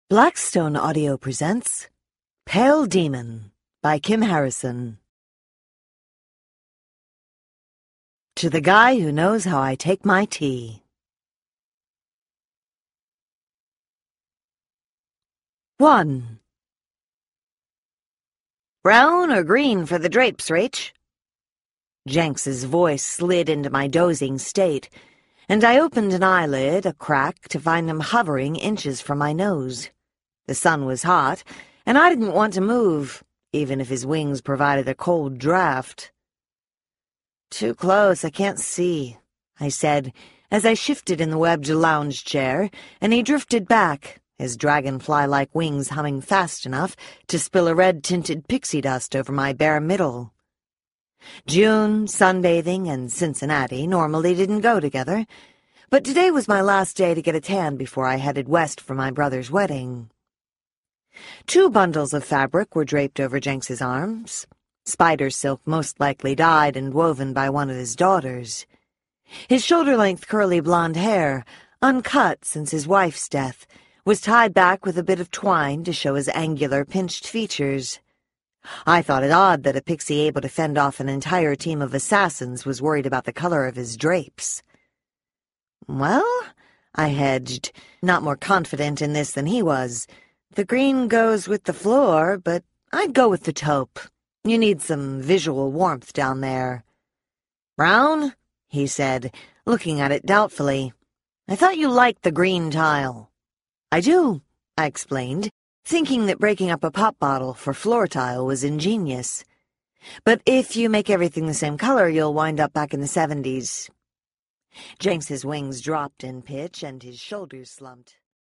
Blackstone Audio presents Pale Demon by Kim Harrison. To the guy who knows how I take my tea. 1. Brown or green for the drapes, Rach? Jenks's voice slid into my dozing state, and I opened an eyelid, a crack, to find him hovering inches from my nose. The sun was hot, and I didn't want to move, even if his wings provided a cold draft. Too close, I can't see, I said, as I shifted in the webbed lounge chair, and he drifted back, his dragonfly-like wings humming fast enough to spill a red-tinted pixie dust over my bare middle. June, sunbathing, and Cincinnati normally didn't go together, but today was my last day to get a tan before I headed west for my brother's wedding. 2 bundles of fabric were draped over Jenks's arms. Spider silk most likely dyed and woven by one of his daughters. His shoulder-length curly blonde hair, uncut since his wife's death, was tied back with a bit of twine to show his angular, pinched features. I thought it odd that a pixie able to fend off an entire team of assassins was worried about the color of his drapes. Well, I hedged, not more confident in this than he was. The green goes with the floor, but I'd go with the taupe. You need some visual warmth down there. Brown? He said, looking at it doubtfully. I thought you liked the green tile. I do, I explained, thinking that breaking up a pop bottle for floor tile was ingenious. But if you make everything the same color, you'll wind up back in the 70s. Jenks's wings dropped in pitch and his shoulders slumped.